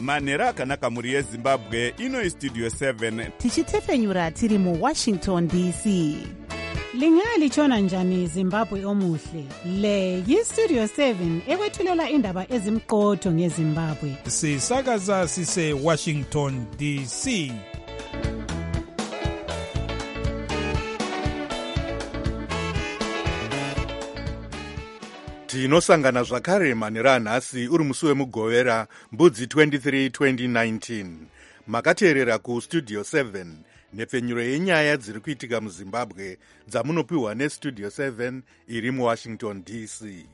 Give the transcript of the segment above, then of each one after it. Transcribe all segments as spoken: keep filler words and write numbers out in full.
manhero akanaka mhuri yezimbabwe. Ino istudio seven tichitefenyura tiri muwashington D C. Lingalitshona njani Zimbabwe omuhle? Le yistudio seven ekwethulela indaba ezimqotho ngeZimbabwe. Sisakaza sise Washington D C. tinosangana zvakare manhero anhasi uri musi wemugovera mbudzi twenty-three twenty nineteen. Makateerera kustudio seven nhepfenyuro yenyaya dziri kuitika muzimbabwe dzamunopiwa nestudio seven iri muwashington D C.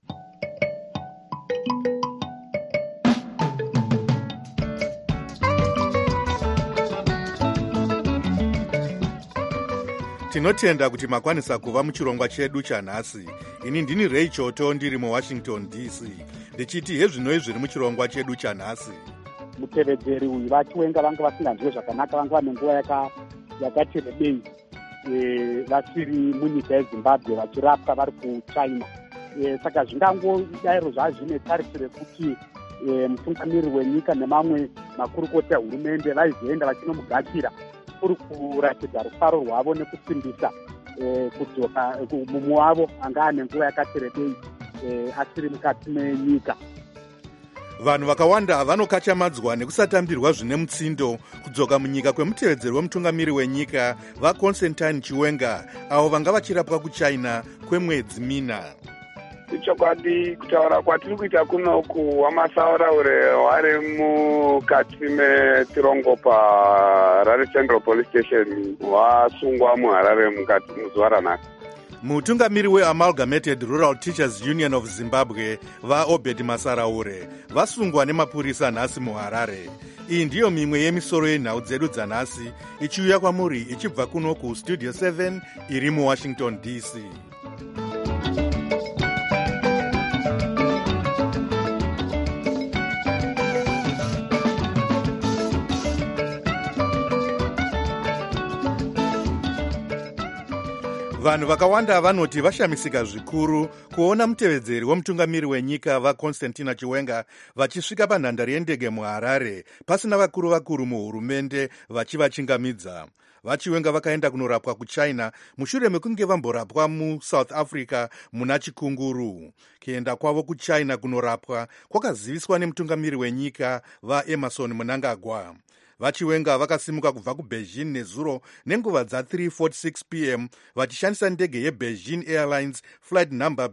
tinotenda kuti makwanisa kuva muchirongwa chedu chanhasi. Ini ndini Ray Choto ndiri muwashington D C ndichiti hezvinoi zviri muchirongwa chedu chanhasi. Mutevedzeri uyu vachiwenga vanga vasinganzwe zvakanaka, vanga vane nguva yakati rebei vasiri munyika yeZimbabwe vachirapwa vari kuChina. Saka zvingangodairo zvazvine tarisi rekuti mutungamiri wenyika nemamwe makurukota ehurumende vaizoenda vachinomugashira kuri kuratidza rufaro rwavo nekusimbisa kudzoka mumwe wavo anga ane nguva yakati rebei asiri mukati menyika. Vanhu vakawanda vanokachamadzwa nekusatambirwa zvine mutsindo kudzoka munyika kwemutevedzeri wemutungamiri wenyika vaConstantine Chiwenga avo vanga vachirapwa kuChina kwemwedzi mina. Ichokwadi kutaura kwatiri kuita kunoku wamasauraure wari mukati metirongo paHarare Central Police Station wasungwa muHarare mukati muzuva ranhasi. Mutungamiri weAmalgamated Rural Teachers Union of Zimbabwe vaObed Masaraure vasungwa nemapurisa nhasi muHarare. Iyi ndiyo mimwe yemisoro yenhau dzedu dzanhasi ichiuya kwamuri ichibva kuno kustudio seven iri muwashington D C. Vanhu vakawanda vanoti vashamisika zvikuru kuona mutevedzeri wemutungamiri wenyika vaConstantine Chiwenga vachisvika panhandare yendege muHarare pasina vakuru vakuru muhurumende vachivachingamidza. VaChiwenga vakaenda kunorapwa kuChina mushure mekunge vamborapwa muSouth Africa muna chikunguru. Kuenda kwavo kuChina kunorapwa kwakaziviswa nemutungamiri wenyika vaEmerson Mnangagwa. VaChiwenga vakasimuka kubva kuBeijing nezuro nenguva dza three forty-six p m vachishandisa ndege yeBeijing Airlines flight number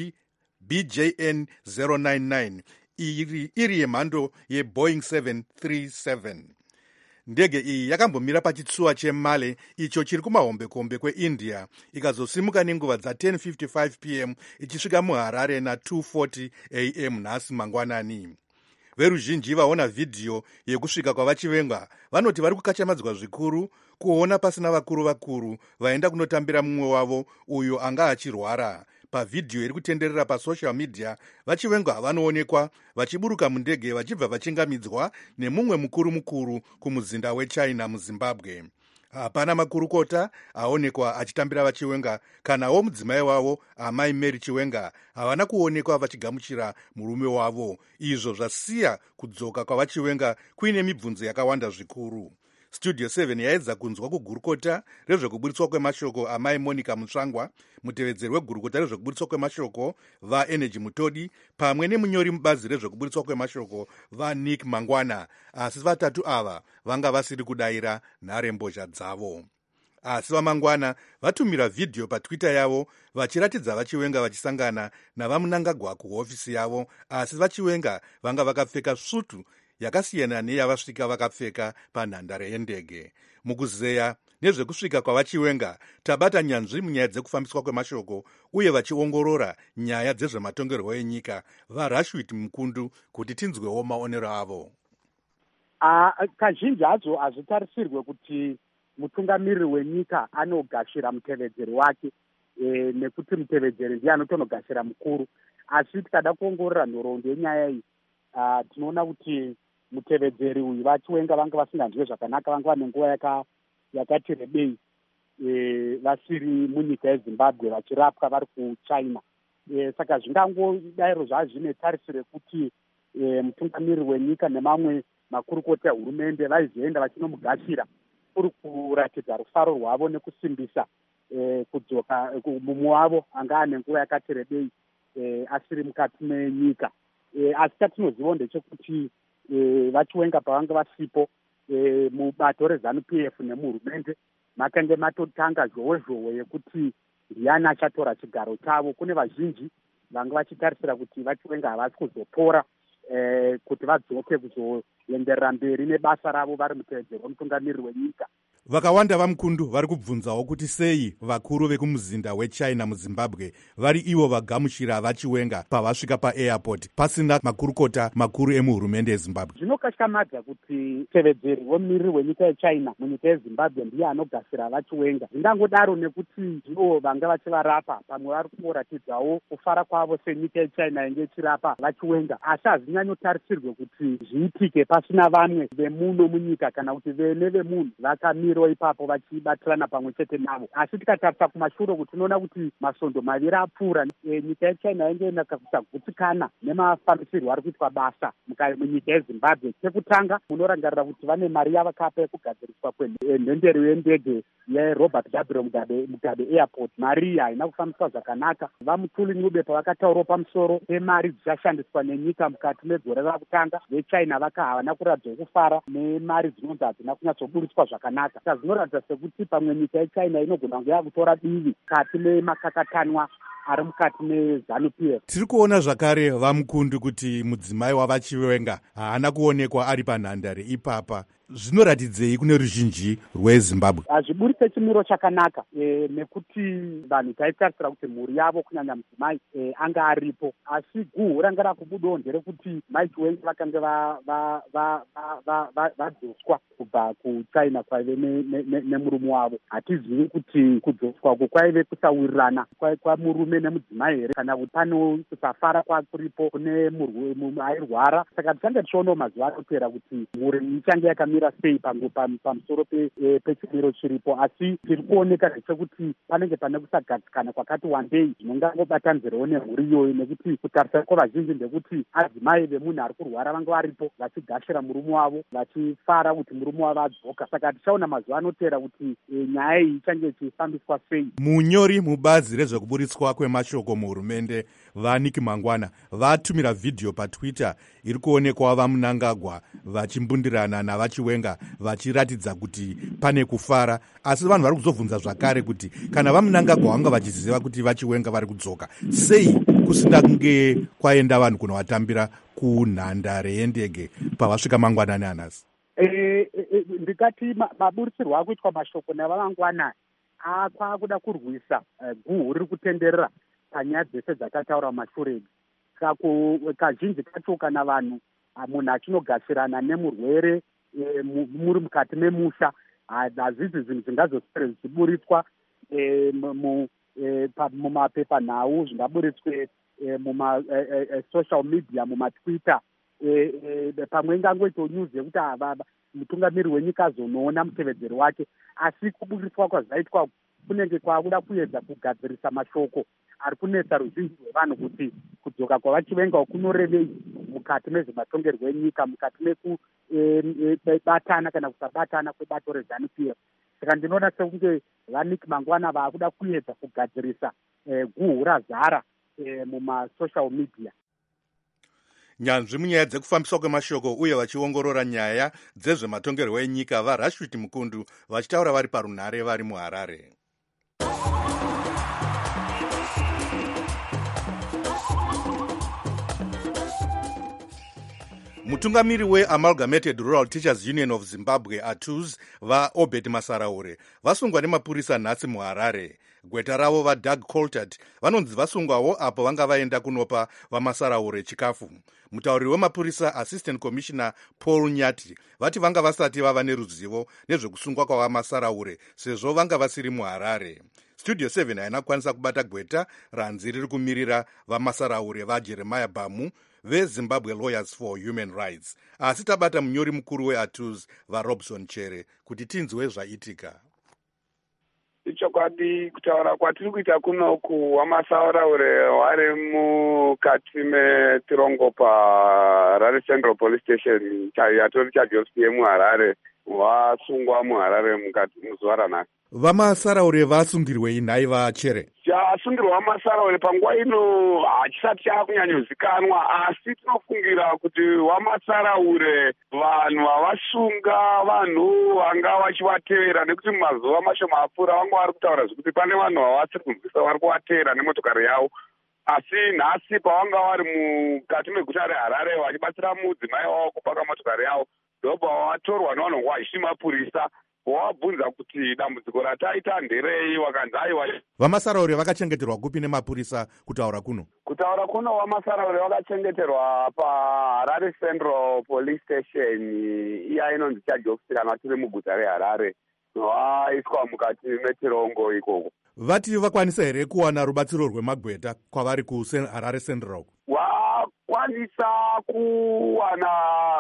B J N zero nine nine iri, iri yemhando yeBoeing seven thirty-seven. Ndege iyi yakambomira pachitsuwa cheMale icho chiri kumahombekombe kweIndia ikazosimuka nenguva dza ten fifty-five p m ichisvika muHarare na two forty a m nhasi mangwanani. Veruzhinji vaona vhidhiyo yekusvika kwavaChiwenga vanoti vari kukachamadzwa zvikuru kuona pasina vakuru vakuru vaenda kunotambira mumwe wavo uyo anga achirwara. Pavhidhiyo iri kutenderera pasocial media vaChiwenga vanoonekwa vachiburuka mundege vachibva vachingamidzwa nemumwe mukuru mukuru kumuzinda weChina muZimbabwe. Hapana makurukota aonekwa achitambira vaChiwenga kanawo mudzimai wavo amai Mary Chiwenga havana kuonekwa vachigamuchira murume wavo, izvo zvasiya kudzoka kwavaChiwenga kuine mibvunzo yakawanda zvikuru. Studio seven yaedza kunzwa kugurukota rezvekuburitswa kwemashoko amai Monica Mutsvangwa, mutevedzeri wegurukota rezvekuburitswa kwemashoko vaEnergy Mutodi, pamwe nemunyori mubazi rezvekuburitswa kwemashoko vaNick Mangwana, asi vatatu ava vanga vasiri kudayira nharembozha dzavo. Asi vaMangwana vatumira vhidhiyo patwitter yavo vachiratidza vaChiwenga vachisangana navaMnangagwa kuhofisi yavo, asi vaChiwenga vanga vakapfeka svutu yakasiyana neyavasvika vakapfeka panhandare yendege. Mukuzeya nezvekusvika kwavaChiwenga tabata nyanzvi munyaya dzekufambiswa kwemashoko uye vachiongorora nyaya dzezvematongerwo enyika vaRashwit Mukundu kuti tinzwewo maonero avo. Kazhinji hadzo hazvitarisirwe kuti mutungamiri wenyika anogashira mutevedzeri wake nekuti mutevedzeri ndiye anotonogashira mukuru, asi tikada kuongorora nhoroondo yenyaya iyi tinoona kuti mutevedzeri uyu vaChiwenga vanga vasinganzwe zvakanaka, vanga vane nguva yakati rebei vasiri munyika yeZimbabwe vachirapwa vari kuChina. Saka zvingangodairo zvazvine tarisi rekuti e, mutungamiri wenyika nemamwe makurukota ehurumende vaizoenda vachinomugashira kuri kuratidza rufaro rwavo nekusimbisa e, kudzoka mumu wavo anga ane nguva yakati rebei e, asiri mukati menyika. E, asi chatinozivawo ndechekuti e, vachiwenga pavanga vasipo e, mubato rezanu P F nemuhurumende makange matotanga zhowe zhowe yekuti ndiani achatora chigaro chavo. Kune vazhinji vanga vachitarisira kuti vachiwenga havasi kuzopora e, kuti vadzoke kuzoenderera mberi nebasa ravo vari mutevedzero wemutungamiriri wenyika. Vakawanda vamukundu vari kubvunzawo kuti sei vakuru vekumuzinda wechina muzimbabwe vari ivo vagamuchira vachiwenga pavasvika paairport pasina makurukota makuru emuhurumende yezimbabwe. Zvinokatyamadza kuti tevedzeri wemumiriri wenyika yechina munyika yezimbabwe ndiye anogasira vachiwenga. Zvingangodaro nekuti ndivo vanga vachivarapa, pamwe vari kungoratidzawo kufara kwavo senyika yechina inge ichirapa vachiwenga, asi hazvinyanyotarisirwe kuti zviitike pasina vamwe vemuno munyika kana kuti vene vemunhu vakamira ipapo vachibatirana pamwe chete navo. Asi tikatarisa kumashure kuti tinoona kuti masondo maviri apfuura e, nyika yechina inge inakasagutsikana nemafambisirwo ari kuitwa basa munyika yezimbabwe. Chekutanga munorangarira kuti vane mari yavakapa yekugadziriswa kwenhendero yendege yeRobert Gabriel Mugabe, Mugabe Airport. Mari iyi haina kufambiswa zvakanaka. Vamutuli Ncube pavakataurawo pamusoro pemari dzichashandiswa nenyika mukati megore rakutanga, vechina vaka havana kuratidza kufara nemari dzinonzi hadzina kunyatsoburiswa zvakanaka. Saka zvinoratidza sekuti pamwe nyika yechina inogona kunge yakutora divi mukati memakakatanwa ari mukati mezanu P F. Tiri kuona zvakare vamukundu kuti mudzimai wavachiwenga haana kuonekwa ari panhandare ipapa. Zvinoratidzei kune ruzhinji rwezimbabwe? Hazviburitse chimiro chakanaka e, nekuti vanhu taitarisira kuti mhuri yavo kunyanya mudzimai e, anga aripo, asi guhu ranga rakubudawo nderekuti maichiwenga vakange vadzoswa kubva kuchina kwaive nemurume wavo. Hatizivi kuti kudzoswa uku kwaive kusawirirana kwamurume nemudzimai here kana kuti pano kusafara kwakuripo kune airwara. Saka tichange tichionawo mazuva anopera kuti mhuri ichange yakamira sei pamusoro pechimiro chiripo, asi tiri kuoneka zvechekuti panenge pane kusagadzikana kwakati wandei zvinongangobatanzirewo nemhuri iyoyo, nekuti kutarisa kwavazhinji ndekuti adzimai vemunhu ari kurwara vanga varipo vachigashira murume wavo vachifara kuti murume wavo adzoka. Saka tichaona mazuva anotera kuti e, nyaya iyi ichange ichifambiswa sei. Munyori mubazi rezvekuburitswa kwemashoko muhurumende vaNick Mangwana vatumira vhidhiyo patwitter iri kuonekwa vamunangagwa vachimbundirana navachiwenga vachiratidza kuti pane kufara, asi vanhu vari kuzobvunza zvakare kuti kana vamunangagwa vanga vachiziva kuti vachiwenga vari kudzoka, sei kusina kunge kwaenda vanhu kunovatambira kunhandare yendege pavasvika mangwanani anhasi? E, e, ndikati maburitsirwo akuitwa mashoko navamangwana akwakuda kurwisa uh, guhu riri kutenderera panyaya dzese dzakataura mashure. Kazhinji kacho kana vanhu munhu achinogashirana nemurwere e, muri mukati memusha, hazizi zvinhu zvingazosere zvichiburitswa e, mumapepanhau, zvingaburitswe e, muma e, e, social media, mumatwitter e, e, pamwe ingangoitawo news yekuti mutungamiri wenyika azonoona mutevedzeri wake, asi kuburitswa kwazvaitwa kunenge kwakuda kuedza kugadzirisa mashoko ari kunetsa ruzhinji rwevanhu kuti kudzoka kwavachiwenga kunorevei mukati mezvematongerwo enyika, mukati mekubatana kana kusabatana kwebato rezanu P F. Saka ndinoona sekunge vaNick Mangwana vaakuda kuedza kugadzirisa eh, guhu razara eh, mumasocial media. Nyanzvi munyaya dzekufambiswa kwemashoko uye vachiongorora nyaya dzezvematongerwo enyika vaRashid Mukundu vachitaura vari parunhare vari muHarare. Mutungamiri weAmalgamated Rural Teachers Union of Zimbabwe A T U Z vaObed Masaraure vasungwa nemapurisa nhasi muHarare. Gweta ravo vaDoug Coltert vanonzi vasungwawo apo vanga vaenda kunopa vaMasaraure chikafu. Mutauriri wemapurisa Assistant Commissioner Paul Nyati vati vanga vasati vava neruzivo nezvekusungwa kwavaMasaraure sezvo vanga vasiri muHarare. Studio seven haina kukwanisa kubata gweta ranzi riri kumirira vaMasaraure vaJeremiah Bamu veZimbabwe Lawyers for Human Rights, asi tabata munyori mukuru weA T U Z vaRobson Chere kuti tinzwe zvaitika. ichokwadi kutaura kwatiri kuita kunoku wamasauraure wari mukati metirongo parare central police station yatori chajosi yemuharare wasungwa muharare mukati muzuva ranhasi. Vamasaraure vasungirwei nhai vachere? Chasungirwa Vamasaraure panguva ino hachisati chakunyanyozikanwa, asi tinofungira kuti Vamasaraure vanhu vavasunga vanhu vanga vachivatevera, nekuti mumazuva mashoma apfuura vanga vari kutaura zvekuti pane vanhu vavasiri kunzwisa vari kuvatevera nemotokari yavo. Asi nhasi pavanga vari mukati meguta reHarare vachibatsira mudzimai wavo kupaka motokari yavo, ndobva vatorwa nevanhu vazhinji mapurisa wabvunza kuti dambudziko rataita nderei, wakanzi aiwa. Vamasaraure vakachengeterwa kupi nemapurisa kutaura kuno? Kutaura kuno Vamasaraure vakachengeterwa paHarare Central Police Station iya inonzi chaJoksi kana tiri muguta reHarare, vaiswa mukati metirongo ikoko. Vati vakwanisa here kuwana rubatsiro rwemagweta kwavari kuHarare Central? Wakwanisa kuwana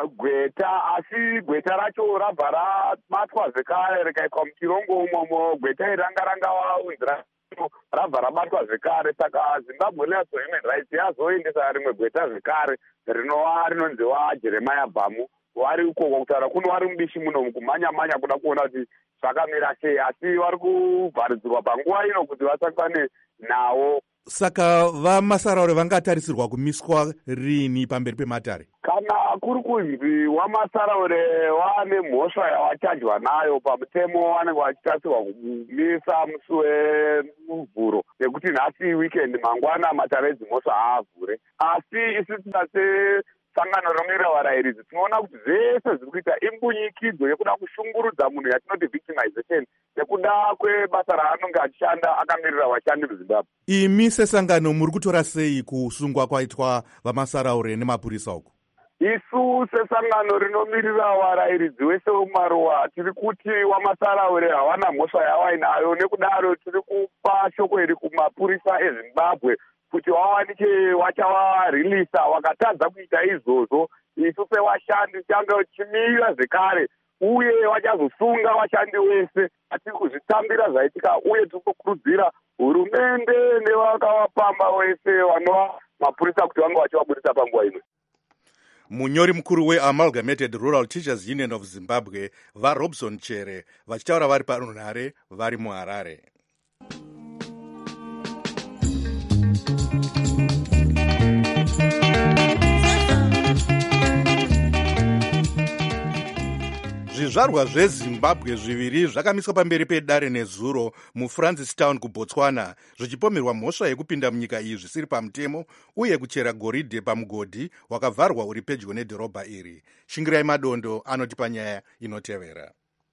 gweta, asi gweta racho rabva rabatwa zvekare rikaiswa mutirongo umomo. Gweta iri ranga ranga waunzira rabva rabatwa zvekare, saka Zimbabwe National Human Rights yazoendesa rimwe gweta zvekare rinova rinonzi waJeremiah Bhamu. Vari ukoko kutaura kuno vari mubishi muno kumanya manya kuda kuona kuti zvakamira sei, asi vari kuvharidzirwa panguva ino kuti vasakwane nawo. Saka Vamasaraure vangatarisirwa kumiswa rini pamberi pematare? Kana kuri kunzi Vamasaraure vane mhosva yavachajwa nayo pamutemo, vanenge vachitarisirwa kumisa musi wemuvhuro, nekuti nhasi weekend mangwana matare edzimhosva haavhure. Asi isusu se sangano rinomirira varayiridzi tinoona kuti zvese zviri kuita imbunyikidzo yekuda kushungurudza munhu yatinoti victimization nekuda kwebasa raanonge achishanda akamirira vashandi muZimbabwe. Imi sesangano muri kutora sei kusungwa kwaitwa Vamasaraure nemapurisa uku? Isu sesangano rinomirira varayiridzi wese wemumaruwa tiri kuti Vamasaraure havana mhosva yavainayo, nekudaro tiri kupa shoko iri kumapurisa eZimbabwe kuti wawanike vachavarelisa. Wakatadza kuita izvozvo, isu sevashandi tichanga tichimira zvekare uye vachazosunga vashandi wese. Atiri kuzvitambira zvaitika uye tiri kukurudzira hurumende nevakavapamba wese vanova mapurisa kuti vange vachivabudisa panguva ino. Munyori mukuru weAmalgamated Rural Teachers Union of Zimbabwe vaRobson Chere vachitaura vari parunhare vari muHarare. Zvizvarwa zveZimbabwe zviviri zvakamiswa pamberi pedare nezuro muFrancistown kuBotswana zvichipomerwa mhosva yekupinda munyika iyi zvisiri pamutemo uye kuchera goridhe pamugodhi wakavharwa uri pedyo nedhorobha iri. Shingirai Madondo anotipa nyaya inotevera.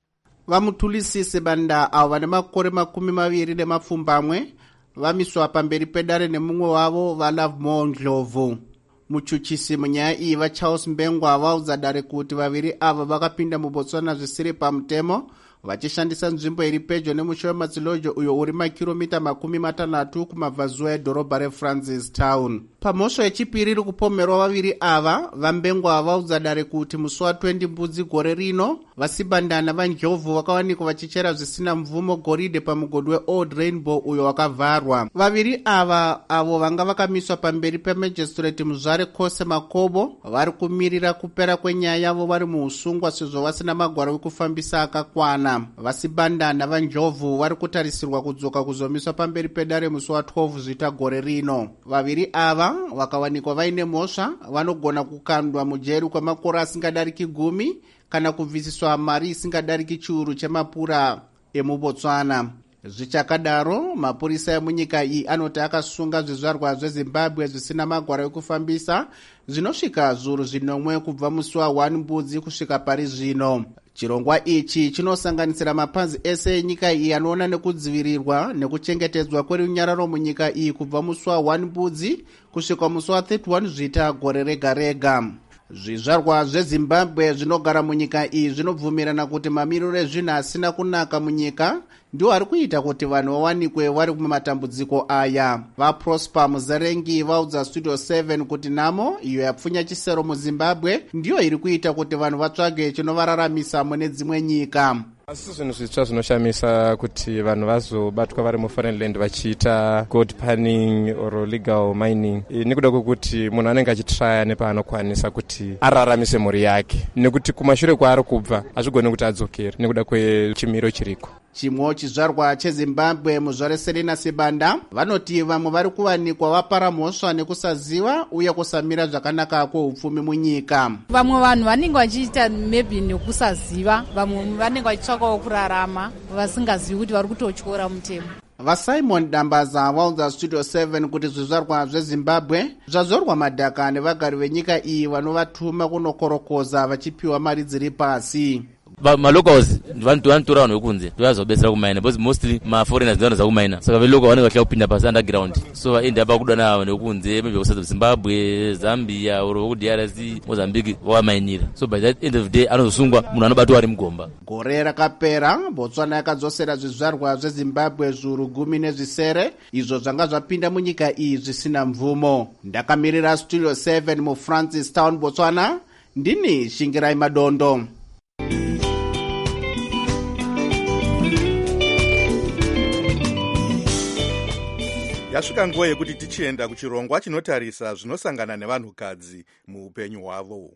Vamutulisisi banda avo vane makore makumi maviri nemapfumbamwe vamiswa pamberi pedare nemumwe wavo vaLovemore Ndlovu. Muchuchisi munyaya iyi vaCharles Mbengwa vaudza dare kuti vaviri ava vakapinda muBotswana zvisiri pamutemo vachishandisa nzvimbo iri pedyo nemusha wematsilojo uyo uri makiromita makumi matanhatu kumabvazuva edhorobha reFrancistown. Pamhosva yechipiri iri kupomerwa vaviri ava, vaMbengwa vaudza dare kuti musi wa20 mbudzi gore rino vasibandana vaNdlovu vakawanikwa vachichera zvisina mvumo goridhe pamugodhi weOld Rainbow uyo wakavharwa. Vaviri ava avo vanga vakamiswa pamberi pemajistrate Muzvare Kose Makobo vari kumirira kupera kwenyaya yavo vari muusungwa sezvo vasina magwaro ekufambisa akakwana. Vasibandana vaNdlovu vari kutarisirwa kudzoka kuzomiswa pamberi pedare musi wa12 zvita gore rino. Vaviri ava vakawanikwa vaine mhosva vanogona kukandwa mujeri kwemakore asingadariki gumi kana kubvisiswa mari isingadariki chiuru chemapura emuBotswana. Zvichakadaro, mapurisa emunyika iyi anoti akasunga zvizvarwa zveZimbabwe zvisina magwaro ekufambisa zvinosvika zviuru zvinomwe kubva musi wa1 mbudzi kusvika pari zvino. Chirongwa ichi chinosanganisira mapanzi ese enyika iyi anoona nekudzivirirwa nekuchengetedzwa kwerunyararo munyika iyi kubva musi wa1 mbudzi kusvika musi wa31 zvita gore rega rega. Zvizvarwa zveZimbabwe zvinogara munyika iyi zvinobvumirana kuti mamiriro ezvinhu asina kunaka munyika ndiwo ari kuita kuti vanhu vawanikwe vari kumatambudziko aya. VaProsper Muzarengi vaudza Studio seven kuti nhamo iyo yapfunya chisero muZimbabwe ndiyo iri kuita kuti vanhu vatsvage chinovararamisa mune dzimwe nyika. asi zvinhu zvitsva zvinoshamisa kuti vanhu vazobatwa vari muforeign land vachiita gold panning or legal mining nekuda kwekuti munhu anenge achitraya nepaanokwanisa kuti araramise mhuri yake, nekuti kumashure kwaari kubva hazvigone kuti adzokere nekuda kwechimiro chiriko. Chimwewo chizvarwa chezimbabwe muzvare Serena Sibanda vanoti vamwe vari kuwanikwa vapara mhosva nekusaziva uye kusamira zvakanaka kweupfumi munyika. Vamwe vanhu vanenge vachiita maybe nekusaziva, vamwe vanenge vachitsvakawo kurarama vasingazivi kuti vari kutotyora mutemo. VaSimon Dambaza vaudza Studio seven kuti zvizvarwa zveZimbabwe zvazorwa madhaka nevagari venyika iyi vanovatuma kunokorokoza vachipiwa mari dziri pasi. malocals vanotora vanhu vekunze ndovazobetsera kumaina because mostly maforeigners ndivanoza kumaina, saka velocal vanenge vachida kupinda pasi underground, so vaende apa kudana vanhu vekunze maybe kusouth Zimbabwe, Zambia or ku-D R C, Mozambique vamainira, so by the end of the day anozosungwa munhu anobatwa ari mugomba. Gore rakapera Botswana yakadzosera zvizvarwa zveZimbabwe zviuru gumi nezvisere izvo zvanga zvapinda munyika iyi zvisina mvumo. Ndakamirira Studio seven muFrancis Town, Botswana, ndini Shingirai Madondo. Yasvika nguva yekuti tichienda kuchirongwa chinotarisa zvinosangana nevanhukadzi muupenyu hwavo.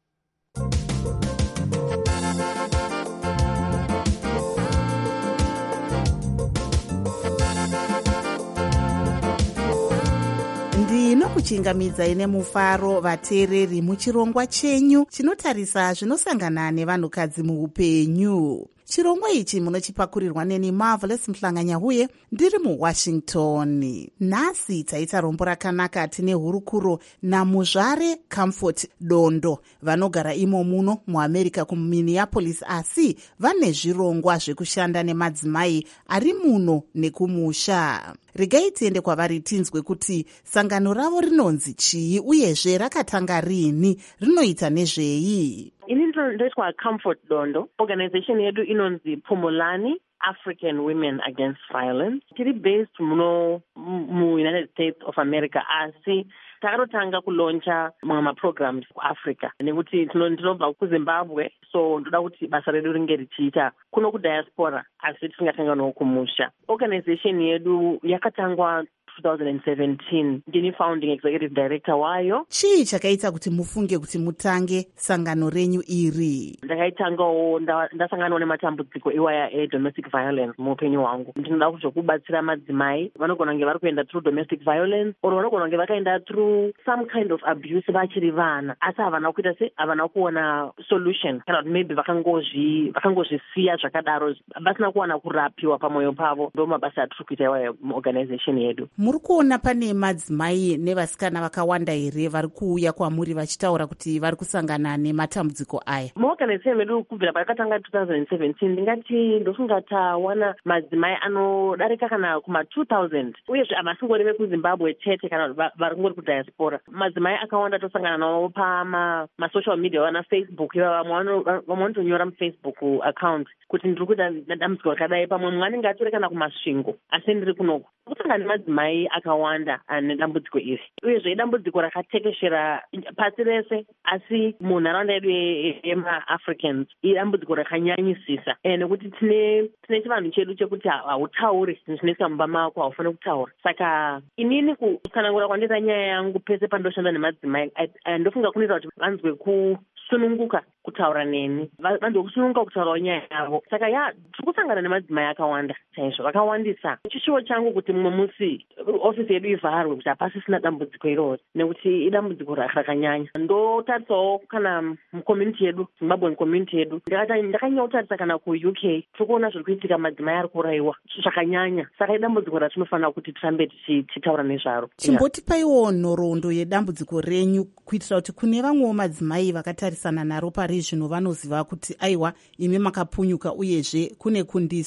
ndinokuchingamidzai nemufaro vateereri muchirongwa chenyu chinotarisa zvinosangana nevanhukadzi muupenyu. Chirongwa ichi munochipakurirwa neni Marvelous Mhlanganyahuye ndiri muWashington. Nhasi taita rombo rakanaka tine hurukuro naMuzvare Comfort Dondo vanogara imo muno muAmerica kuMinneapolis, asi vane zvirongwa zvekushanda nemadzimai ari muno nekumusha. Regai tiende kwavari tinzwe kuti sangano ravo rinonzi chii uyezve rakatanga rini, rinoita nezvei. Ini ndoitwa Comfort Dondo. Organization yedu inonzi Pumulani African Women Against Violence. Tiri based muno mu United States of America, asi takatotanga kuloncha mamwe maprograms kuAfrica nekuti tinobva kuZimbabwe, so ndoda kuti basa redu ringe richiita kuno kudiaspora asi tisingakanganwa kumusha. Organization yedu yakatangwa two thousand seventeen. Ndini founding executive director wayo. Chii chakaita kuti mufunge kuti mutange sangano renyu iri? Ndakaitangawo ndasanganawo nematambudziko iwaya e-domestic violence muupenyu hwangu. Ndinoda kuzokubatsira madzimai vanogona kunge vari kuenda through domestic violence or vanogona kunge vakaenda through some kind of abuse vachiri vana asi havana kuita se havana kuona solution, kana kuti maybe vakangozvi vakangozvisiya zvakadaro vasina kuwana kurapiwa pamwoyo pavo. Ndo mabasa atiri kuita iwaya muorganization yedu. Muri kuona pane madzimai nevasikana vakawanda here vari kuuya kwamuri vachitaura kuti vari kusangana nematambudziko aya? Muorganization medu kubvira pakatanga two thousand seventeen ndingati ndofunga tawana madzimai anodarika kana kuma two thousand, uyezve havasingori vekuZimbabwe chete kana vari kungori kudiaspora. Madzimai akawanda tosangana navo pama masocial media vana Facebook, vamwe vanotonyora mufacebook account kuti ndiri kuita dambudziko rakadai, pamwe mumwe anenge atori kana kumasvingo asi ndiri kunoko. Kusangana nemadzimai akawanda ane dambudziko iri, uyezve idambudziko rakatekeshera pasi rese, asi munharaunda yedu yemaAfricans idambudziko rakanyanyisisa nekuti tine tine chivanhu chedu chekuti hautauri zvinoiswa mumba mako, haufaniri kutaura. Saka inini kutsanangura kwandita nyaya yangu pese pandoshanda nemadzimai ndofunga kunoita kuti vanzwe kusununguka kutaura neni, vanzwe kusununguka kutaurawo nyaya yavo. Saka ya tiri kusangana nemadzimai akawanda chaizvo, vakawandisa. Chishuwo changu kuti mumwe musi ofisi yedu ivharwe kuti hapasi sina dambudziko iroro nekuti idambudziko rakanyanya. Ndotarisawo kana mucommunity yedu, Zimbabwean community yedu, ndakanyanya kutarisa kana kuU K tiri kuona zviri kuitika, madzimai ari kuurayiwa zvakanyanya. Saka idambudziko ratinofanira kuti tirambe tichitaura nezvaro. Chimbotipaiwo nhoroondo yedambudziko renyu kuitira kuti kune vamwewo madzimai vakatarisana naro pari zvino vanoziva kuti aiwa imi makapunyuka uyezve kune kundiso.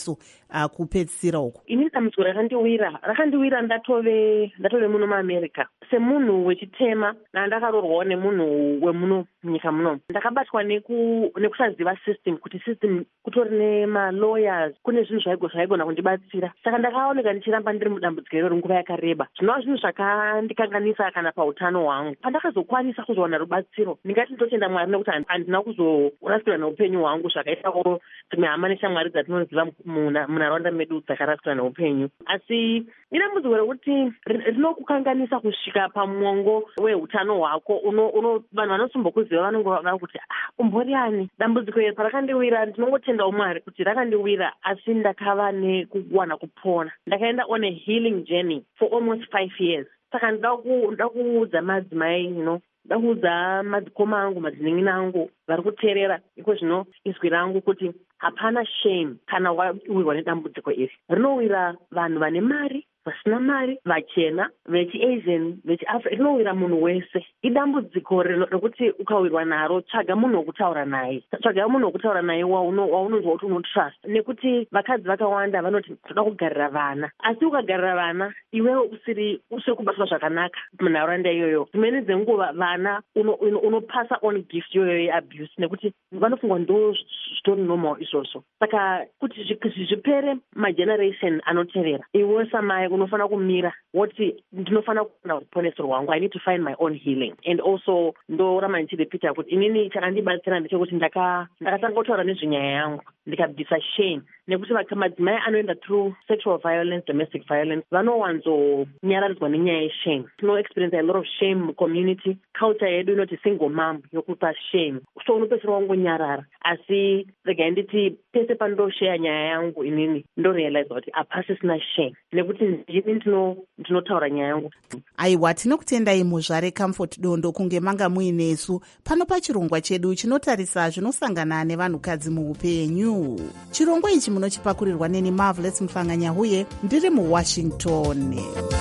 uh, kupedzisira uku? Ini dambudziko rakandiwira rakandiwira ndatove ndatove muno muamerica semunhu wechitema nandakarorwawo nemunhu wemuno munyika muno. Ndakabatwa nekusaziva system, kuti system kutori nemalawyers, kune zvinhu zvaigona kundibatsira. Saka ndakaoneka ndichiramba ndiri mudambudziko iroro nguva yakareba. Zvinova zvinhu zvakandikanganisa kana pautano hwangu. Pandakazokwanisa kuzowana rubatsiro, ndingati ndotenda Mwari nekuti handina kuzorasikirwa neupenyu hwangu zvakaitawo dzimwe hama neshamwari dzatinoziva munharaunda medu dzakarasikirwa neupenyu. Asi idambudziko rekuti rinokukanganisa kusvika pamuongo weutano hwako. Vanhu vanosumbokuziva vanenge vava kuti umbori ani. Dambudziko iri parakandiwira ndinongotendawo Mwari kuti rakandiwira, asi ndakava nekuwana kupona. Ndakaenda on a healing journey for almost five years. Saka ndida kuudza madzimai, you know, ndida kuudza madzikoma angu, madzining'ina angu vari kuteerera iko zvino izwi rangu, kuti hapana shame kana wawirwa nedambudziko iri. Rinowira vanhu vane mari, vasina mari, vachena, vechiasian, vechiafrica, rinowira munhu wese. Idambudziko rekuti ukawirwa naro, tsvaga munhu wokutaura naye. Tsvaga munhu wokutaura naye waunonzwa kuti unotrust. Nekuti vakadzi vakawanda vanoti toda kugarira vana. Asi ukagarira vana, iwewe usiri usiri kubatwa zvakanaka munharaunda iyoyo. Dzimweni dzenguva vana unopasa on gift iyoyo yeabuse, nekuti vanofunga ndo zvitori normal izvozvo. Saka kuti zvipere mageneration anotevera, iwe samai unofana kumira woti ndinofana kuona ruponeso rwangu. I need to find my own healing. And also ndoramba ndichirepita kuti inini chakandibatsira ndechekuti ndakatanga kutaura nezvenyaya yangu ndikabvisa shame, nekuti madzimai anoenda through sexual violence, domestic violence, vanowanzonyaradzwa nenyaya yeshame. Tino experience a lot of shame mucommunity. Culture yedu inoti single mom yokupa shame, so unopesera wangonyarara. Asi rega nditi pese pandosheya nyaya yangu inini ndorealize kuti hapasisina shame, nekuti ndini ndinotaura nyaya yangu. Aiwa, tinokutendai muzvare Comfort Dondo kunge manga muinesu pano pachirongwa chedu chinotarisa zvinosangana nevanhukadzi muupenyu. Chirongwa ichi munochipakurirwa neni Marvelous Mhlanga-Nyahuye, ndiri muWashington.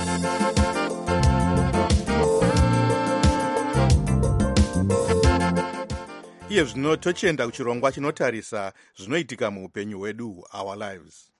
Iye zvino tochienda kuchirongwa chinotarisa zvinoitika muupenyu hwedu, our lives.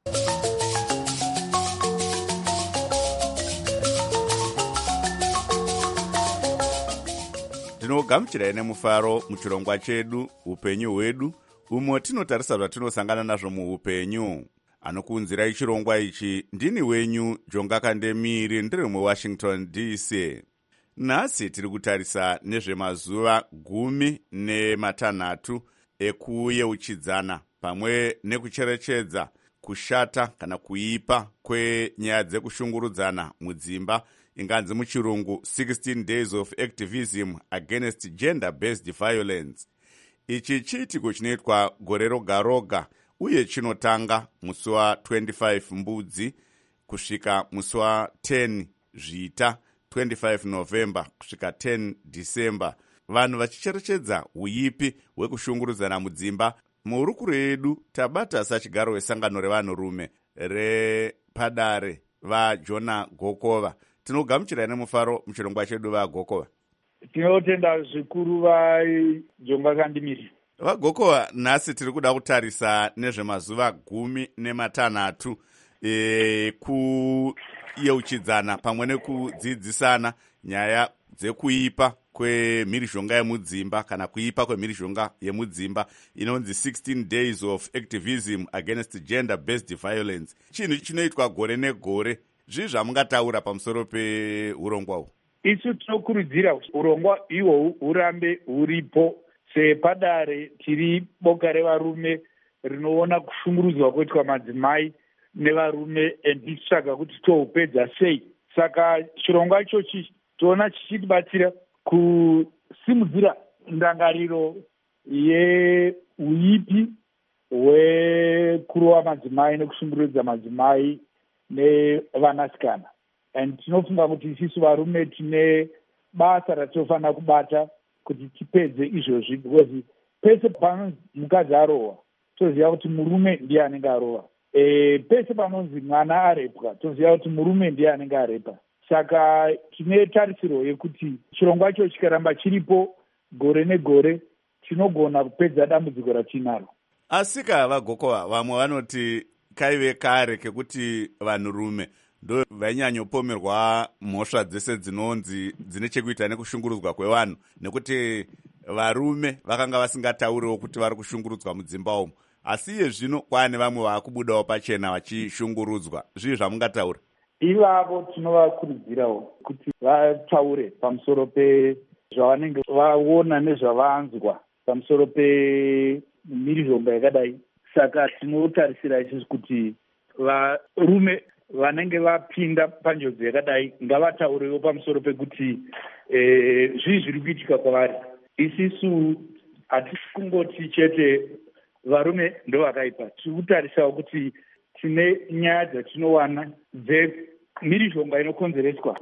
Tinogamuchirai nemufaro muchirongwa chedu upenyu hwedu, umo tinotarisa zvatinosangana nazvo muupenyu. Anokuunzirai chirongwa ichi ndini wenyu Jonga Kandemiri, ndiri muWashington D C. Nhasi tiri kutarisa nezvemazuva gumi nematanhatu ekuyeuchidzana pamwe nekucherechedza kushata kana kuipa kwenyaya dzekushungurudzana mudzimba, inganzi muchirungu sixteen days of activism against gender-based violence. Ichi chiitiko chinoitwa gore roga roga uye chinotanga musi wa twenty-five Mbudzi kusvika musi wa ten Zvita, twenty-five November kusvika ten December, vanhu vachicherechedza uipi hwekushungurudzana mudzimba. Muhurukuro yedu tabata sachigaro wesangano revanhurume repadare vaJona Gokova. Tinogamuchirai nemufaro muchirongwa chedu vaGokova. Tinotenda zvikuru vaJonga Kandemiri. VaGokova, nhasi tiri kuda kutarisa nezvemazuva gumi nematanhatu e, kuyeuchidzana pamwe nekudzidzisana nyaya dzekuipa kwemhirizhonga yemudzimba kana kuipa kwemhirizhonga yemudzimba inonzi sixteen days of activism against gender-based violence. Chinhu chinoitwa gore negore. Zvii zvamungataura pamusoro peurongwa uhu? Isu tinokurudzira kuti urongwa ihwohu hurambe huripo. Sepadare tiri boka revarume rinoona kushungurudzwa kuitwa madzimai nevarume, enditsvaga kuti tohupedza sei. Saka chirongwa ichochi toona chichitibatsira kusimudzira ndangariro yeuipi hwekurova madzimai nekushungurudza madzimai nevanasikana. And tinofunga kuti isusu varume tine basa ratinofanira kubata kuti tipedze izvozvi, because pese panonzi mukadzi arohwa toziva kuti murume ndiye anenge arova. E, pese panonzi mwana arepwa toziva kuti murume ndiye anenge arepa. Saka tine tarisiro yekuti chirongwa icho chikaramba chiripo gore negore tinogona kupedza dambudziko ratinaro. Asika vaGokova, vamwe vanoti kaive kare kekuti vanhurume ndo vainyanyopomerwa mhosva dzese dzinonzi dzine chekuita nekushungurudzwa kwevanhu, nekuti varume vakanga vasingatauriwo kuti vari kushungurudzwa mudzimba umo. Asi iye zvino kwane vamwe vaakubudawo pachena vachishungurudzwa. Zvii zvamungataura? Ivavo tinovakurudzirawo kuti vataure pamusoro pezvavanenge vaona nezvavanzwa pamusoro pemhirizhonga yakadai. Saka tinotarisira isusu kuti varume vanenge vapinda panjodzi yakadai ngavataurewo pamusoro pekuti eh, zvii zviri kuitika kwavari. Isisu hatisi kungoti chete varume ndo vakaipa, tiri kutarisawo kuti tine nyaya dzatinowana dzemhirizhonga inokonzereswa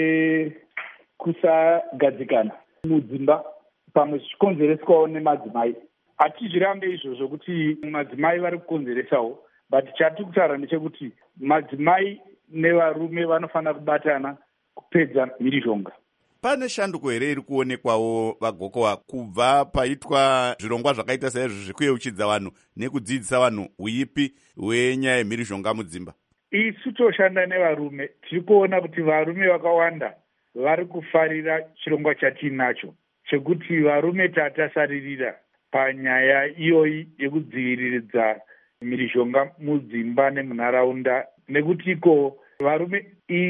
nekusagadzikana mudzimba, pamwe zvichikonzereswawo nemadzimai. Hatizvirambe izvozvo kuti madzimai vari kukonzeresawo, but chatiri kutaura ndechekuti madzimai nevarume vanofanira kubatana kupedza mhirizhonga. Pane shanduko here iri kuonekwawo vagokowa kubva paitwa zvirongwa zvakaita saizvo zvekuyeuchidza vanhu nekudzidzisa vanhu uipi hwenyaya yemhirizhonga mudzimba? Isu toshanda nevarume tiri kuona kuti varume vakawanda vari kufarira chirongwa chatiinacho chekuti varume tatasaririra panyaya iyoyi yekudziviridza mhirizhonga mudzimba nemunharaunda, nekuti iko varume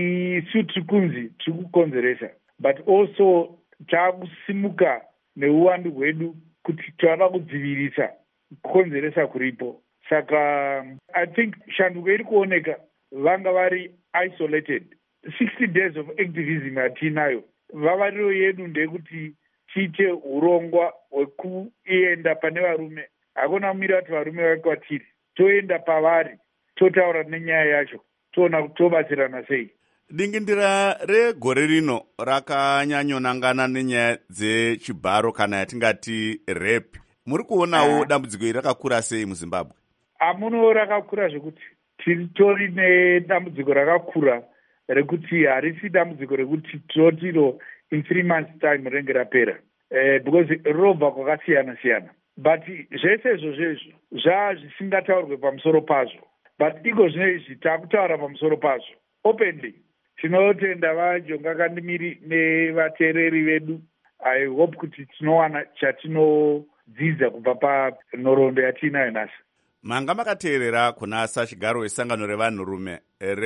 isu tiri kunzi tiri kukonzeresa, but also taakusimuka neuwandu hwedu kuti tava kudzivirisa kukonzeresa kuripo. Saka I think shanduko iri kuoneka vanga vari isolated. sixty days of activism yatiinayo, vavariro yedu ndeyekuti tiite urongwa hwekuenda pane varume. Hakuna kumira kuti varume vakwatiri, toenda pavari, totaura nenyaya yacho, toona kuti tobatsirana sei. Dingindira regore rino rakanyanyonangana nenyaya dzechibharo kana yatingati rep. Muri kuonawo dambudziko iri rakakura sei muZimbabwe? Amuno rakakura zvekuti titori nedambudziko rakakura rekuti harisi dambudziko rekuti totiro in three months time rinenge rapera, eh, because rinobva kwakasiyana siyana. But zvese izvozvo zvaa zvisingataurwe pamusoro pazvo, but iko zvino izvi taakutaura pamusoro pazvo openly. Tinotenda vajonga kandimiri nevateereri vedu. I hope kuti tinowana chatinodzidza kubva panhoroondo yatiinayo nhasi. Manga makateerera kuna sachigaro wesangano revanhurume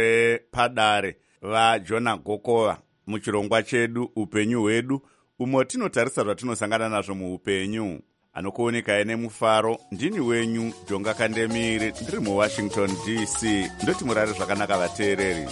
repadare vaJona Gokova muchirongwa chedu upenyu hwedu, umo tinotarisa zvatinosangana nazvo muupenyu. Anokuonekai nemufaro, ndini wenyu Jonga Kandemiri, ndiri muWashington D C. Ndoti murare zvakanaka vateereri.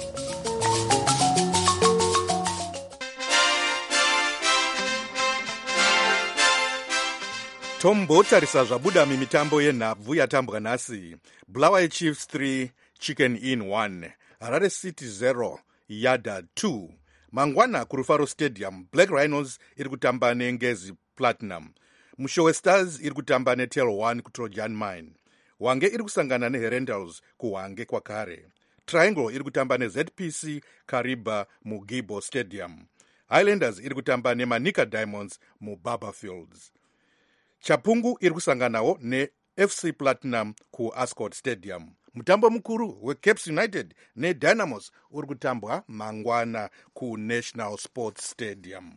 Tombotarisa zvabuda mimitambo yenhabvu yatambwa nhasi. Bulawayo Chiefs three, Chicken Inn one, Harare City zero, Yada two. Mangwana kuRufaro Stadium, Black Rhinos iri kutamba neNgezi Platinum. Mushowe Stars iri kutamba neTel one kuTrojan Mine. Hwange iri kusangana neHerendals kuHwange kwakare. Triangle iri kutamba neZ P C Kariba muGibo Stadium. Highlanders iri kutamba neManika Diamonds muBaba Fields. Chapungu iri kusanganawo neF C Platinum kuAscot Stadium. Mutambo mukuru weCaps United neDynamos uri kutambwa mangwana kuNational Sports Stadium.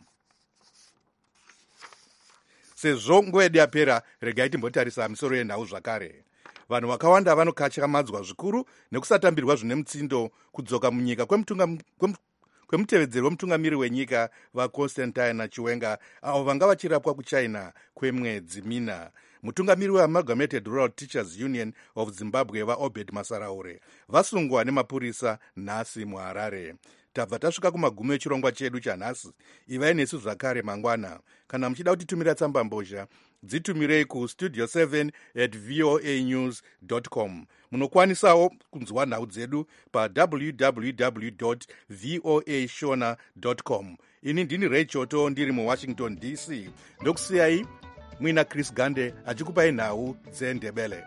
Sezvo nguva yedu yapera, regai timbotarisa misoro yenhau zvakare. Vanhu vakawanda vanokatyamadza zvikuru nekusatambirwa zvine mutsindo kudzoka munyika kwemutunga kwemutevedzeri wemutungamiri wenyika vaConstantine Chiwenga, avo vanga vachirapwa kuChina kwemwedzi mina. Mutungamiri weAmalgamated Rural Teachers Union of Zimbabwe vaObed Masaraure vasungwa nemapurisa nhasi muHarare. Tabva tasvika kumagumo echirongwa chedu chanhasi. Ivai nesu zvakare mangwana. Kana muchida kutitumira tsamba mbozha, dzitumirei kustudio seven at voa news dot com. Munokwanisawo kunzwa nhau dzedu pa w w w dot voa shona dot com. Ini ndini Ray Choto ndiri muWashington D C. Ndokusiyai mwina Chris Gande achikupai nhau dzeNdebele.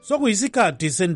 sokuyisikhathi